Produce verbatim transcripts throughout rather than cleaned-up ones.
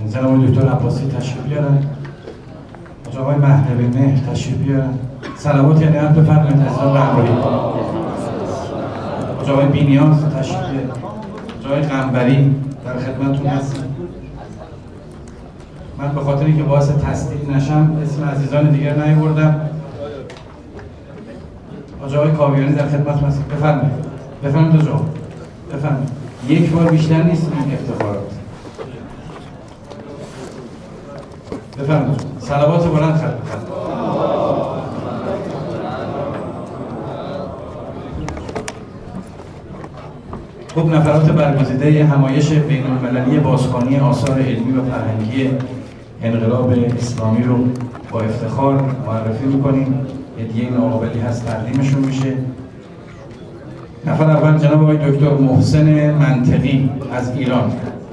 جناب دکتر عباسی تشریف بیارن، آقای مهدوی مهر تشریف بیارن. صلوات یعنی هم بفرمایید عزیزان رهبری. آقای بینیاز تشریف بیارن. آقای قنبری در خدمتتون هستم. من به خاطر اینکه باعث تصدیق نشم اسم عزیزان دیگر نیاوردم. آقای کاویانی در خدمتتون هستم. بفرمایید. بفرمایید آقا. بفرمایید. یک بار بیشتر نیست این افتخارات. بفرمایید. صلوات بلند خلق بفرمایید. خب نفرات برگزیده همایش بین‌المللی بازخوانی آثار علمی و فرهنگی انقلاب اسلامی رو با افتخار معرفی می‌کنیم. هدیه ناقابلی هست تقدیمشون میشه. نفر اول جناب آقای دکتر محسن منطقی از ایران.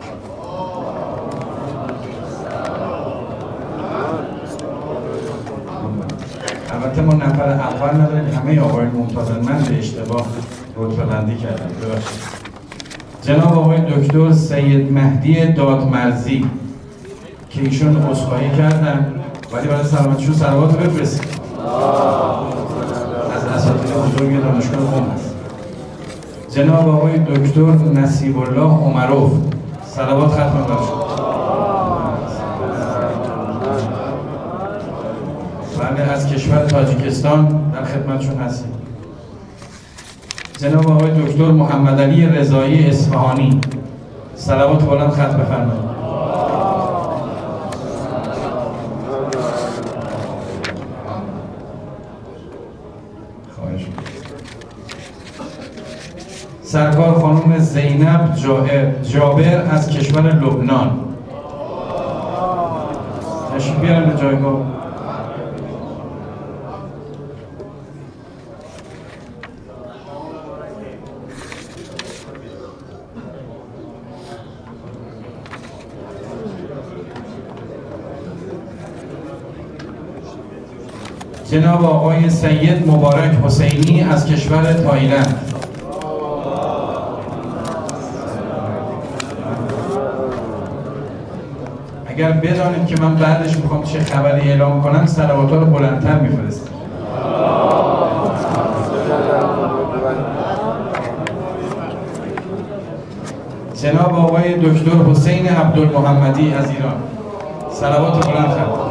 البته ما نفر اول نداریم، همه آقای منتظرمند به اشتباه رتبه‌بندی کردن. ببخشید. جناب آقای دکتر سید مهدی دادمرزی که ایشون عذرخواهی کردن ولی برای سلامتیشون صلوات بفرستید. از اساتید بزرگ دانشگاه قم هست. جناب آقای دکتر نصیب الله عمروف صلوات ختم برشون. بله از کشور تاجیکستان در خدمتشون هستیم. جناب آقای دکتر محمد علی رضایی اصفهانی صلوات بلند ختم بفرمایید. خواهش سرکار خانم زینب جابر از کشور لبنان تشریف بیارن به جایگاه. جناب آقای سید مبارک حسینی از کشور تایلند. اگر بدانید که من بعدش میخوام چه خبری اعلام کنم صلوات‌ها رو بلندتر میفرستم. جناب آقای دکتر حسین عبدالمحمدی از ایران صلوات بلند ختم.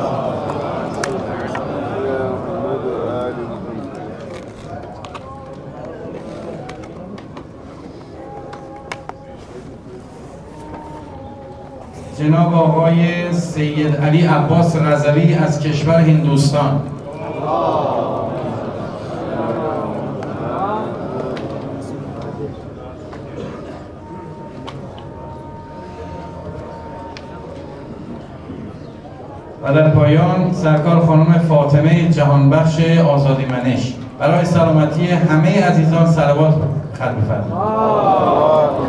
جناب آقای سید علی عباس رضوی از کشور هندوستان. و در پایان سرکار خانم فاطمه جهانبخش آزادی منش. برای سلامتی همه عزیزان صلوات ختم بفرمایید.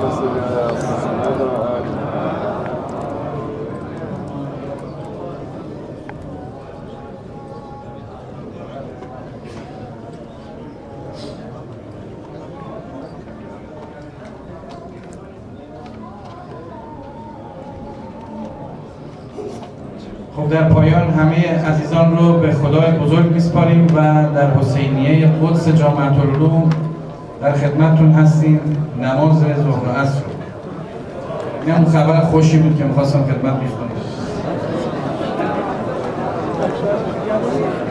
خب در پایان همه عزیزان رو به خدای بزرگ میسپاریم و در حسینیه قدس جامعة العلوم در خدمتتون هستیم. نماز ظهر و عصر این هم خبر خوشی بود که میخواستم خدمت میکنم.